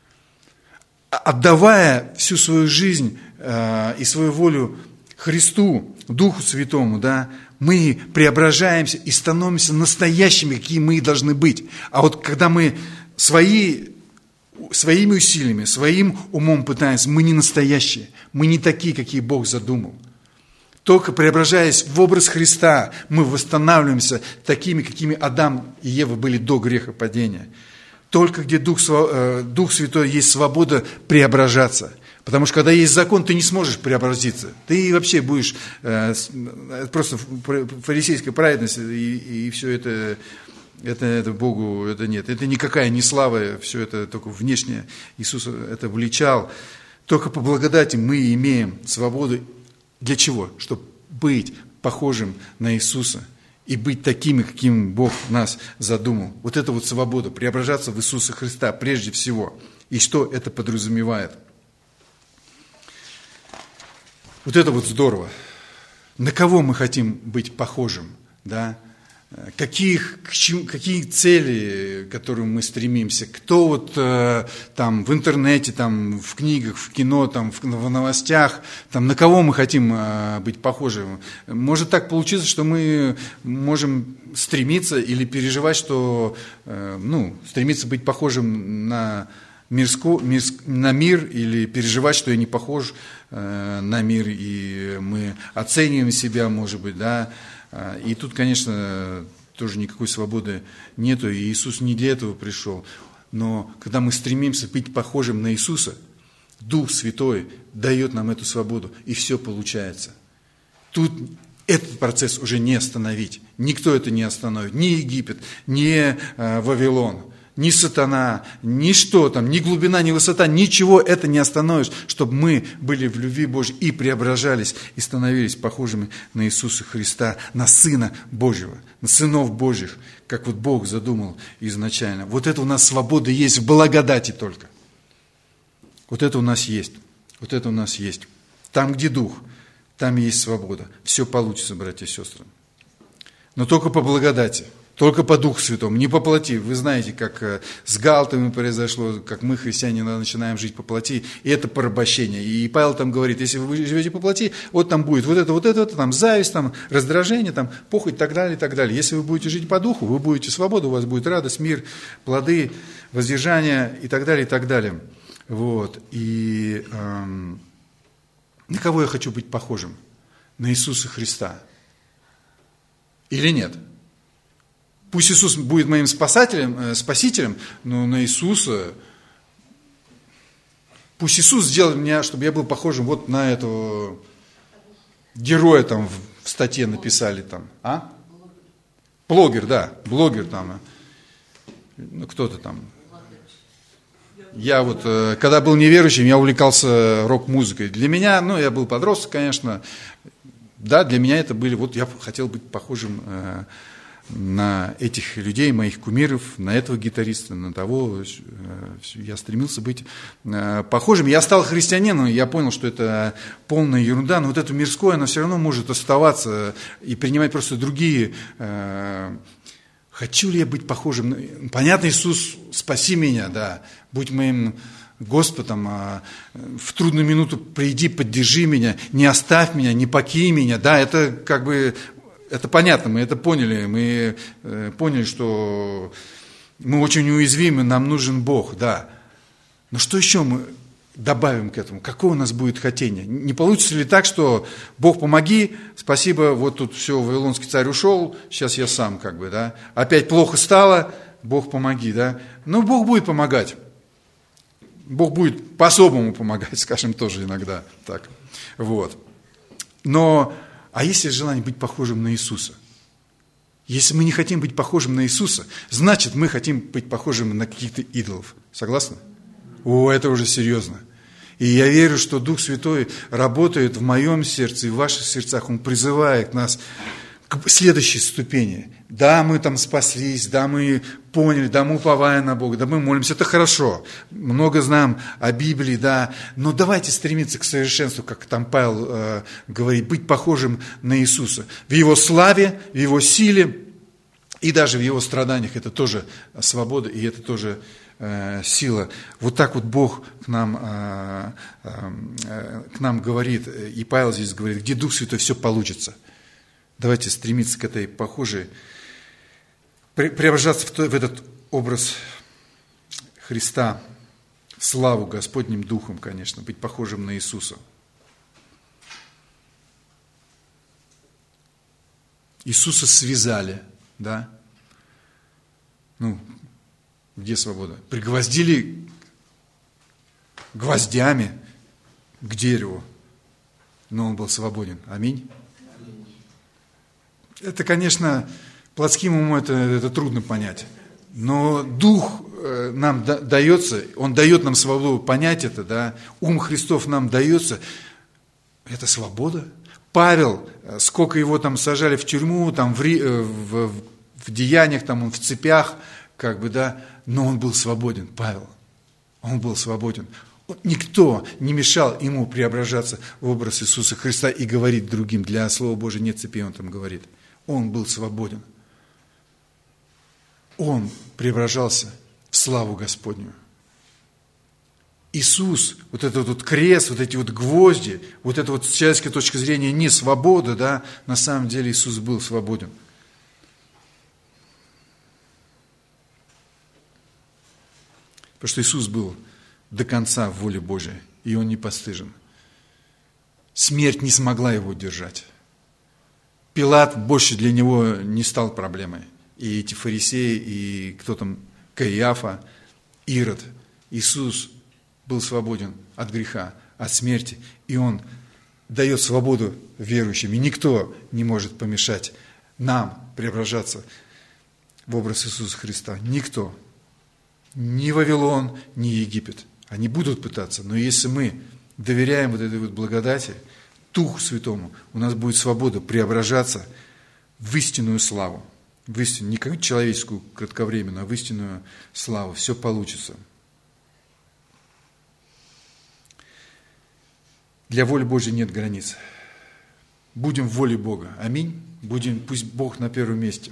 [SPEAKER 1] Отдавая всю свою жизнь э, и свою волю Христу, Духу Святому, да, мы преображаемся и становимся настоящими, какие мы и должны быть. А вот когда мы свои, своими усилиями, своим умом пытаемся, мы не настоящие, мы не такие, какие Бог задумал. Только преображаясь в образ Христа, мы восстанавливаемся такими, какими Адам и Ева были до грехопадения. Только где Дух, Дух Святой есть свобода преображаться. Потому что когда есть закон, ты не сможешь преобразиться. Ты вообще будешь э, просто фарисейская праведность, и, и все это, это, это Богу, это нет. Это никакая не слава, все это только внешне Иисус это влечал. Только по благодати мы имеем свободу. Для чего? Чтобы быть похожим на Иисуса и быть такими, каким Бог нас задумал. Вот это вот свобода, преображаться в Иисуса Христа прежде всего. И что это подразумевает? Вот это вот здорово. На кого мы хотим быть похожим? Да? Каких, к чему, какие цели, к которым мы стремимся? Кто вот э, там в интернете, там, в книгах, в кино, там, в, в новостях, там, на кого мы хотим э, быть похожим? Может так получиться, что мы можем стремиться или переживать, что э, ну, стремиться быть похожим на, мирско, мирс, на мир, или переживать, что я не похож э, на мир, и мы оцениваем себя, может быть, да. И тут, конечно, тоже никакой свободы нету, и Иисус не для этого пришел. Но когда мы стремимся быть похожим на Иисуса, Дух Святой дает нам эту свободу, и все получается. Тут этот процесс уже не остановить. Никто это не остановит. Ни Египет, ни Вавилон, ни сатана, ни что там, ни глубина, ни высота, ничего это не остановишь, чтобы мы были в любви Божьей и преображались, и становились похожими на Иисуса Христа, на Сына Божьего, на сынов Божьих, как вот Бог задумал изначально. Вот это у нас свобода есть в благодати только. Вот это у нас есть. Вот это у нас есть. Там, где Дух, там есть свобода. Все получится, братья и сестры. Но только по благодати. Только по Духу Святому, не по плоти. Вы знаете, как с галатами произошло, как мы, христиане, начинаем жить по плоти, и это порабощение. И Павел там говорит, если вы живете по плоти, вот там будет вот это, вот это, там зависть, там раздражение, там похоть, и так далее, и так далее. Если вы будете жить по Духу, вы будете свобода, у вас будет радость, мир, плоды, воздержание, и так далее, и так далее. Вот. И эм, на кого я хочу быть похожим? На Иисуса Христа. Или нет? Пусть Иисус будет моим спасателем, спасителем, но на Иисуса, пусть Иисус сделает меня, чтобы я был похожим вот на этого героя, там в статье написали там, а? Блогер, да, блогер там, ну кто-то там. Я вот, когда был неверующим, я увлекался рок-музыкой. Для меня, ну, я был подросток, конечно, да, для меня это были, вот я хотел быть похожим на этих людей, моих кумиров, на этого гитариста, на того, я стремился быть похожим. Я стал христианином, я понял, что это полная ерунда, но вот это мирское, оно все равно может оставаться и принимать просто другие Хочу ли я быть похожим на... Понятно, Иисус, спаси меня, да, будь моим Господом, а в трудную минуту приди, поддержи меня, не оставь меня, не покинь меня, да, это как бы, это понятно, мы это поняли, мы поняли, что мы очень уязвимы, нам нужен Бог, да. Но что еще мы добавим к этому? Какое у нас будет хотение? Не получится ли так, что Бог, помоги, спасибо, вот тут все, вавилонский царь ушел, сейчас я сам как бы, да. Опять плохо стало, Бог, помоги, да. Но Бог будет помогать. Бог будет по-особому помогать, скажем, тоже иногда так. Вот. Но, а если желание быть похожим на Иисуса? Если мы не хотим быть похожим на Иисуса, значит, мы хотим быть похожим на каких-то идолов. Согласны? О, это уже серьезно. И я верю, что Дух Святой работает в моем сердце и в ваших сердцах. Он призывает нас к следующей ступени. Да, мы там спаслись, да, мы поняли, да, мы уповаем на Бога, да, мы молимся, это хорошо. Много знаем о Библии, да, но давайте стремиться к совершенству, как там Павел э, говорит, быть похожим на Иисуса. В Его славе, в Его силе и даже в Его страданиях. Это тоже свобода и это тоже э, сила. Вот так вот Бог к нам, э, э, к нам говорит, и Павел здесь говорит, где Дух Святой, все получится. Давайте стремиться к этой похожей, преображаться в, в этот образ Христа, в славу Господним Духом, конечно, быть похожим на Иисуса. Иисуса связали, да? Ну, где свобода? Пригвоздили гвоздями к дереву, но он был свободен. Аминь. Это, конечно, плотским умом это, это трудно понять. Но Дух нам дается, Он дает нам свободу понять это, да. Ум Христов нам дается. Это свобода. Павел, сколько его там сажали в тюрьму, там в, в, в деяниях, там он в цепях, как бы, да, но он был свободен, Павел. Он был свободен. Никто не мешал ему преображаться в образ Иисуса Христа и говорить другим. Для Слова Божия нет цепи, он там говорит. Он был свободен. Он преображался в славу Господню. Иисус, вот этот вот крест, вот эти вот гвозди, вот это вот с человеческой точки зрения не свобода, да, на самом деле Иисус был свободен. Потому что Иисус был до конца в воле Божией, и Он не постыжен. Смерть не смогла Его держать. Пилат больше для Него не стал проблемой. И эти фарисеи, и кто там, Каиафа, Ирод. Иисус был свободен от греха, от смерти, и Он дает свободу верующим, и никто не может помешать нам преображаться в образ Иисуса Христа. Никто. Ни Вавилон, ни Египет. Они будут пытаться, но если мы доверяем вот этой вот благодати, Духу Святому, у нас будет свобода преображаться в истинную славу. В истину, не как человеческую кратковременную, а в истинную славу. Все получится. Для воли Божьей нет границ. Будем в воле Бога. Аминь. Будем, пусть Бог на первом месте.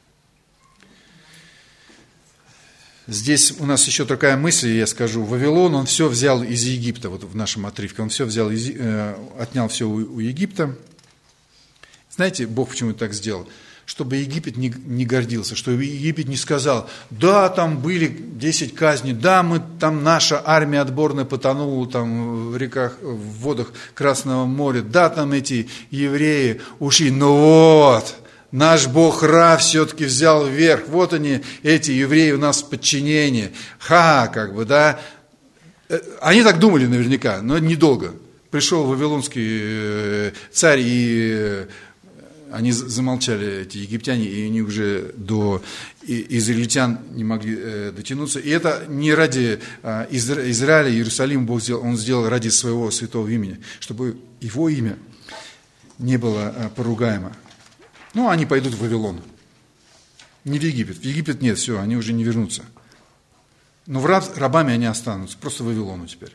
[SPEAKER 1] Здесь у нас еще такая мысль, я скажу. Вавилон, он все взял из Египта, вот в нашем отрывке. Он все взял, из, э, отнял все у, у Египта. Знаете, Бог почему так сделал? Чтобы Египет не, не гордился, чтобы Египет не сказал, да, там были десять казней, да, мы, там наша армия отборная потонула там, в реках, в водах Красного моря, да, там эти евреи ушли, но вот, наш Бог Ра все-таки взял вверх, вот они, эти евреи у нас в подчинении, ха, как бы, да, они так думали наверняка, но недолго. Пришел вавилонский царь и... Они замолчали, эти египтяне, и они уже до израильтян не могли дотянуться. И это не ради Израиля, Иерусалима Бог сделал, Он сделал ради своего святого имени, чтобы Его имя не было поругаемо. Ну, они пойдут в Вавилон. Не в Египет. В Египет нет, все, они уже не вернутся. Но в раб, рабами они останутся, просто в Вавилону теперь.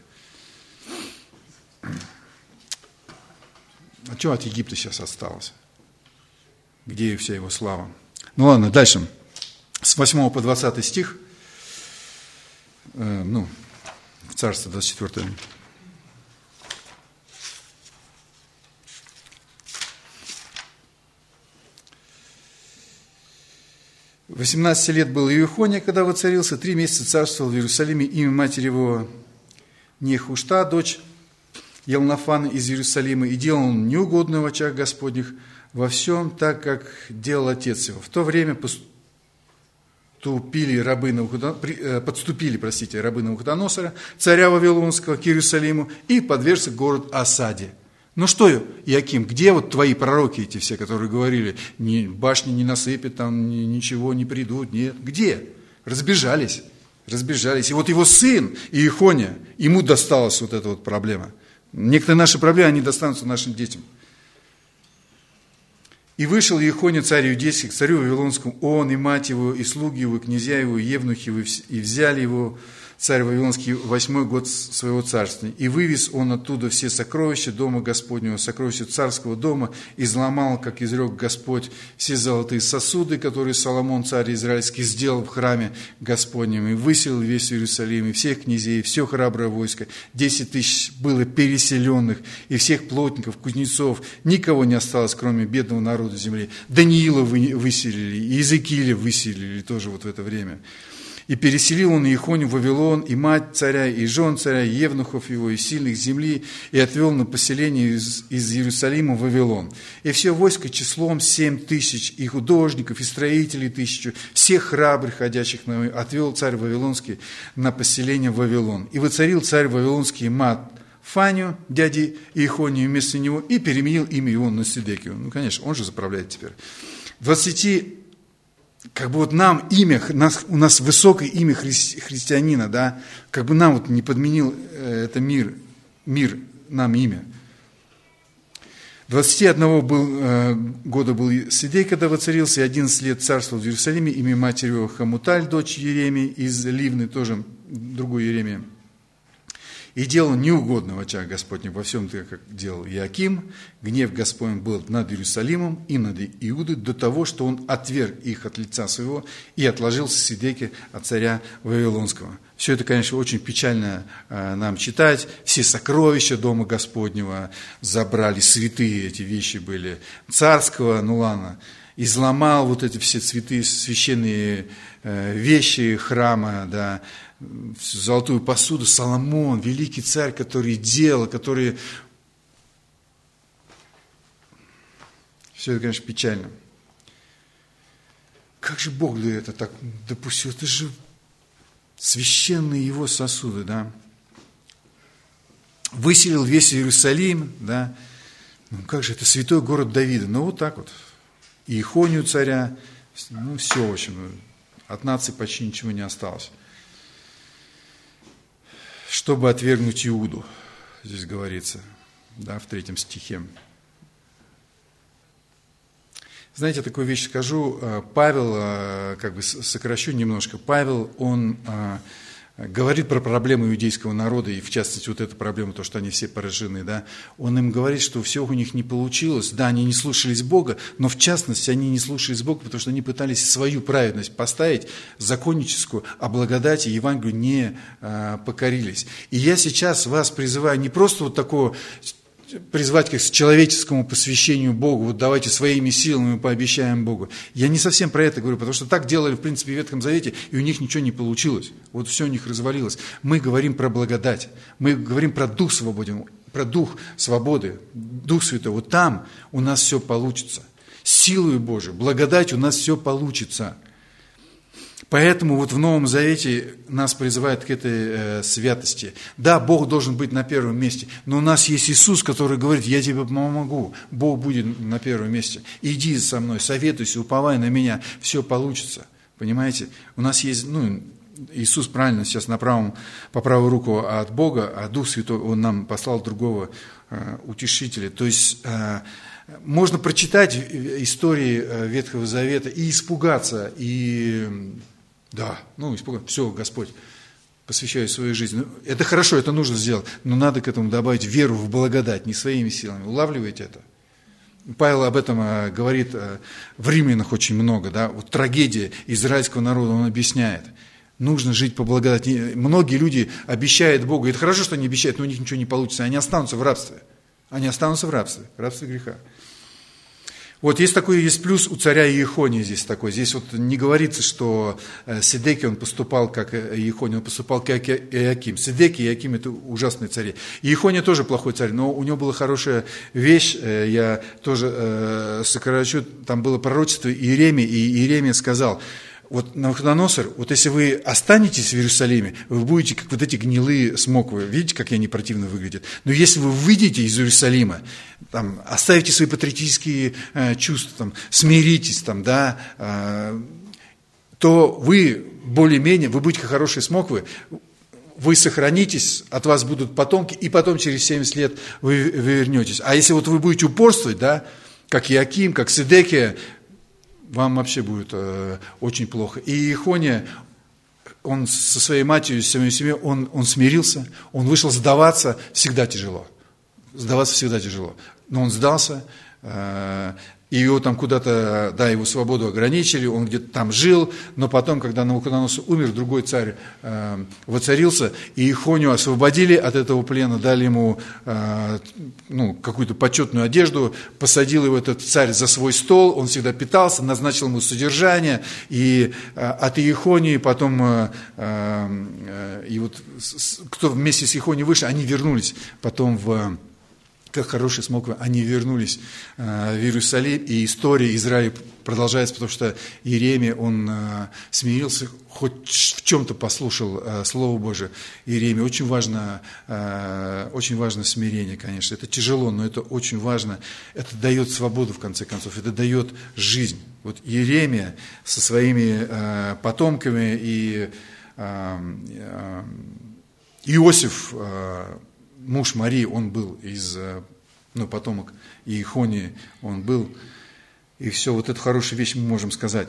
[SPEAKER 1] А что от Египта сейчас осталось? Где вся его слава? Ну ладно, дальше. с восьмого по двадцатый стих, э, ну, в Царство двадцать четвёртое. восемнадцать лет был Иехония, когда воцарился, три месяца царствовал в Иерусалиме, имя матери его Нехушта, дочь Елнафана из Иерусалима, и делал он неугодное в очах Господних во всем, так как делал отец его. В то время поступили рабы Навуходоносора, подступили, простите, рабы Навуходоносора, царя Вавилонского, к Иерусалиму, и подвергся город осаде. Ну что, Иоаким, где вот твои пророки эти все, которые говорили, ни, башни не насыпят, там ни, ничего не придут, нет, где? Разбежались, разбежались. И вот его сын Иехония, ему досталась вот эта вот проблема. Некоторые наши проблемы, они достанутся нашим детям. И вышел Иехония, царь иудейский, к царю Вавилонскому, он и мать его, и слуги его, и князья его, и евнухи его, и взяли его, царь Вавилонский, восьмой год своего царствования. И вывез он оттуда все сокровища дома Господнего, сокровища царского дома, и изломал, как изрек Господь, все золотые сосуды, которые Соломон, царь израильский, сделал в храме Господнем, и выселил весь Иерусалим, и всех князей, и все храброе войско. Десять тысяч было переселенных, и всех плотников, кузнецов, никого не осталось, кроме бедного народа земли. Даниила выселили, и Иезекииля выселили тоже вот в это время. И переселил он Иехонию в Вавилон, и мать царя, и жен царя, и евнухов его, и сильных земли, и отвел на поселение из, из Иерусалима в Вавилон. И все войско числом семь тысяч, и художников, и строителей тысячу, всех храбрых, ходящих на отвел царь Вавилонский на поселение в Вавилон. И воцарил царь Вавилонский мат Фанию, дяди Иехонию, вместо него, и переменил имя его на Седекию. Ну, конечно, он же заправляет теперь. Двадцати Как бы вот нам имя, нас, у нас высокое имя хри, христианина, да, как бы нам вот не подменил э, это мир, мир нам имя. двадцати одного был, э, года был Седей, когда воцарился, и одиннадцать лет царствовал в Иерусалиме, имя матери его Хамуталь, дочь Еремии из Ливны, тоже другой Еремия. И делал неугодно в очах Господних во всем, так, как делал Иоаким. Гнев Господень был над Иерусалимом и над Иудой до того, что он отверг их от лица своего и отложил Седеки от царя Вавилонского. Все это, конечно, очень печально э, нам читать. Все сокровища дома Господнего забрали, святые эти вещи были. Царского, ну ладно, изломал вот эти все святые священные э, вещи храма, да, золотую посуду. Соломон, великий царь, который делал, который... Все это, конечно, печально. Как же Бог это так допустил? Это же священные его сосуды, да? Выселил весь Иерусалим, да? Ну, как же это святой город Давида? Ну, вот так вот. И Иехонию царя, ну, все, в общем, от нации почти ничего не осталось. Чтобы отвергнуть Иуду, здесь говорится, да, в третьем стихе. Знаете, такую вещь скажу. Павел, как бы сокращу немножко, Павел, он говорит про проблему иудейского народа, и в частности вот эту проблему, то, что они все поражены, да, он им говорит, что все у них не получилось, да, они не слушались Бога, но в частности они не слушались Бога, потому что они пытались свою праведность поставить, законническую, а благодати Евангелию не а, покорились. И я сейчас вас призываю не просто вот такого призвать к человеческому посвящению Богу, вот давайте своими силами мы пообещаем Богу. Я не совсем про это говорю, потому что так делали, в принципе, в Ветхом Завете, и у них ничего не получилось. Вот все у них развалилось. Мы говорим про благодать, мы говорим про Дух свободен, про Дух свободы, Дух Святой. Вот там у нас все получится. Силою Божией, благодать у нас все получится. Поэтому вот в Новом Завете нас призывают к этой э, святости. Да, Бог должен быть на первом месте, но у нас есть Иисус, который говорит: я тебе помогу, Бог будет на первом месте. Иди со мной, советуйся, уповай на меня, все получится. Понимаете? У нас есть, ну, Иисус правильно сейчас на правом, по правую руку от Бога, а Дух Святой, Он нам послал другого э, утешителя. То есть... Э, можно прочитать истории Ветхого Завета и испугаться, и да, ну испугаться, все, Господь, посвящаю свою жизнь. Это хорошо, это нужно сделать, но надо к этому добавить веру в благодать, не своими силами. Улавливаете это? Павел об этом говорит в Римлянах очень много, да, вот трагедия израильского народа, он объясняет. Нужно жить по благодати. Многие люди обещают Богу, это хорошо, что они обещают, но у них ничего не получится, они останутся в рабстве. Они останутся в рабстве, в рабстве греха. Вот есть такой, есть плюс у царя Иехонии здесь такой. Здесь вот не говорится, что Седекия, он поступал как Иехония, он поступал как Иоаким. Седекия и Иоаким – это ужасные цари. Иехония тоже плохой царь, но у него была хорошая вещь, я тоже сокращу, там было пророчество Иеремии, и Иеремия сказал: вот Навуходоносор, вот если вы останетесь в Иерусалиме, вы будете как вот эти гнилые смоквы. Видите, как они противно выглядят? Но если вы выйдете из Иерусалима, там, оставите свои патриотические э, чувства, там, смиритесь, там, да, э, то вы более-менее, вы будете как хорошие смоквы, вы сохранитесь, от вас будут потомки, и потом через семьдесят лет вы, вы вернетесь. А если вот вы будете упорствовать, да, как Иоаким, как Седекия, вам вообще будет э, очень плохо. И Иехония, он со своей матерью, со своей семьей, он, он смирился, он вышел сдаваться, всегда тяжело. Сдаваться всегда тяжело. Но он сдался, э, и его там куда-то, да, его свободу ограничили, он где-то там жил, но потом, когда Навуходоносор умер, другой царь э, воцарился, и Иехонию освободили от этого плена, дали ему э, ну, какую-то почетную одежду, посадил его этот царь за свой стол, он всегда питался, назначил ему содержание, и э, от Иехонии потом, э, э, и вот с, кто вместе с Иехонией вышли, они вернулись потом в... как хорошие смоквы, они вернулись э, в Иерусалим, и история Израиля продолжается, потому что Иеремия, он э, смирился, хоть в чем-то послушал э, Слово Божие. Иеремия, очень важно, э, очень важно смирение, конечно, это тяжело, но это очень важно, это дает свободу, в конце концов, это дает жизнь. Вот Иеремия со своими э, потомками и э, э, Иосиф, э, муж Марии, он был из, ну, потомок Иехонии, он был, и все, вот эту хорошую вещь мы можем сказать.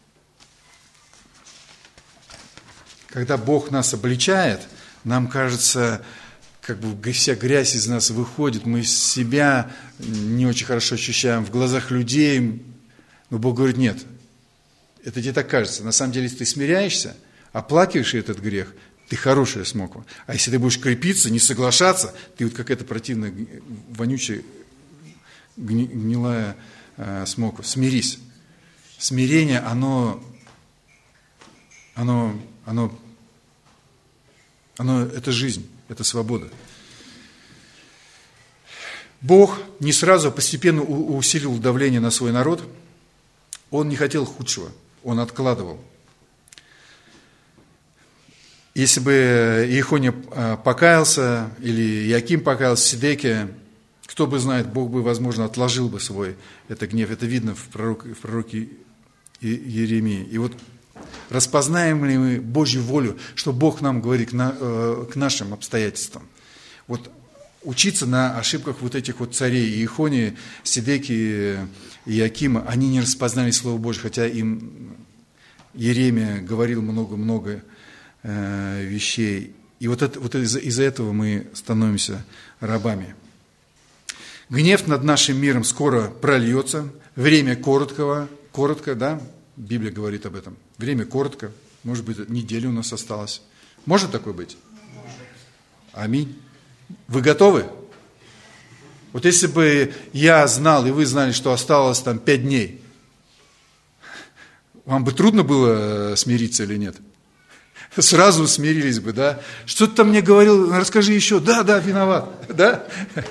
[SPEAKER 1] Когда Бог нас обличает, нам кажется, как бы вся грязь из нас выходит, мы себя не очень хорошо ощущаем в глазах людей, но Бог говорит: нет, это тебе так кажется, на самом деле, если ты смиряешься, оплакиваешь этот грех, ты хорошая смоква. А если ты будешь крепиться, не соглашаться, ты вот какая-то противная, вонючая, гнилая э, смоква. Смирись. Смирение, оно, оно, оно, оно, это жизнь, это свобода. Бог не сразу, а постепенно усилил давление на свой народ. Он не хотел худшего, он откладывал. Если бы Иехония покаялся, или Иоаким покаялся, Седекия, кто бы знает, Бог бы, возможно, отложил бы свой это гнев. Это видно в пророке, в пророке Иеремии. И вот распознаем ли мы Божью волю, что Бог нам говорит к, на, к нашим обстоятельствам. Вот учиться на ошибках вот этих вот царей Иехонии, Седекии и Иоакима, они не распознали Слово Божие, хотя им Иеремия говорил много-много вещей. И вот, это, вот из-за, из-за этого мы становимся рабами. Гнев над нашим миром скоро прольется. Время короткого, коротко, да? Библия говорит об этом. Время коротко. Может быть, неделя у нас осталась. Может такое быть? Аминь. Вы готовы? Вот если бы я знал, и вы знали, что осталось там пять дней, вам бы трудно было смириться или нет? Сразу смирились бы, да? Что ты там мне говорил, расскажи еще. Да, да, виноват, да?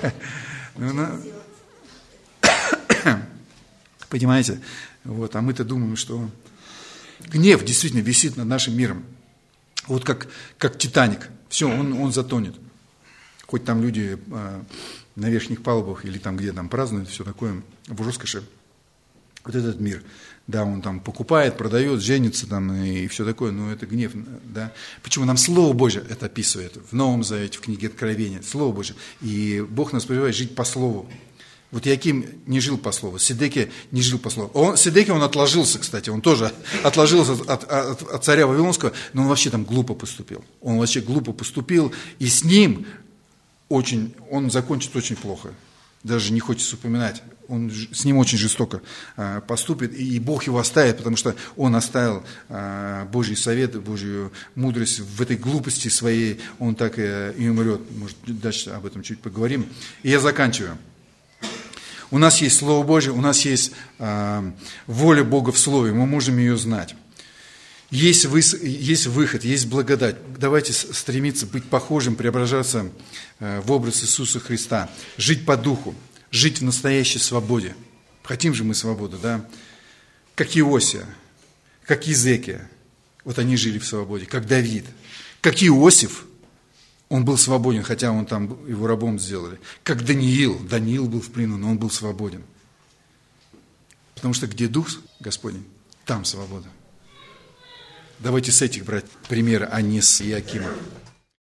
[SPEAKER 1] Понимаете? Вот, а мы-то думаем, что гнев действительно висит над нашим миром. Вот как, как Титаник. Все, он, он затонет. Хоть там люди э, на верхних палубах или там, где там празднуют, все такое, в роскоши. Вот этот мир. Да, он там покупает, продает, женится там и все такое, но это гнев, да. Почему нам Слово Божие это описывает в Новом Завете, в книге Откровения, Слово Божие. И Бог нас повелевает жить по Слову. Вот Иоаким не жил по Слову, Седекия не жил по Слову. Он, Седекия, он отложился, кстати, он тоже отложился от, от, от царя Вавилонского, но он вообще там глупо поступил. Он вообще глупо поступил, и с ним очень, он закончит очень плохо. даже не хочется упоминать. Он с ним очень жестоко а, поступит, и Бог его оставит, потому что он оставил а, Божий совет, Божью мудрость в этой глупости своей, он так и, и умрет. Может, дальше об этом чуть поговорим. И я заканчиваю. У нас есть Слово Божье, у нас есть а, воля Бога в Слове, мы можем ее знать. Есть, вы, есть выход, есть благодать. Давайте стремиться быть похожим, преображаться а, в образ Иисуса Христа, жить по духу. Жить в настоящей свободе. Хотим же мы свободу, да? Как Иосия, как Иезекия. Вот они жили в свободе. Как Давид. Как Иосиф. Он был свободен, хотя он там его рабом сделали. Как Даниил. Даниил был в плену, но он был свободен. Потому что где Дух Господень, там свобода. Давайте с этих брать примеры, а не с Иакима.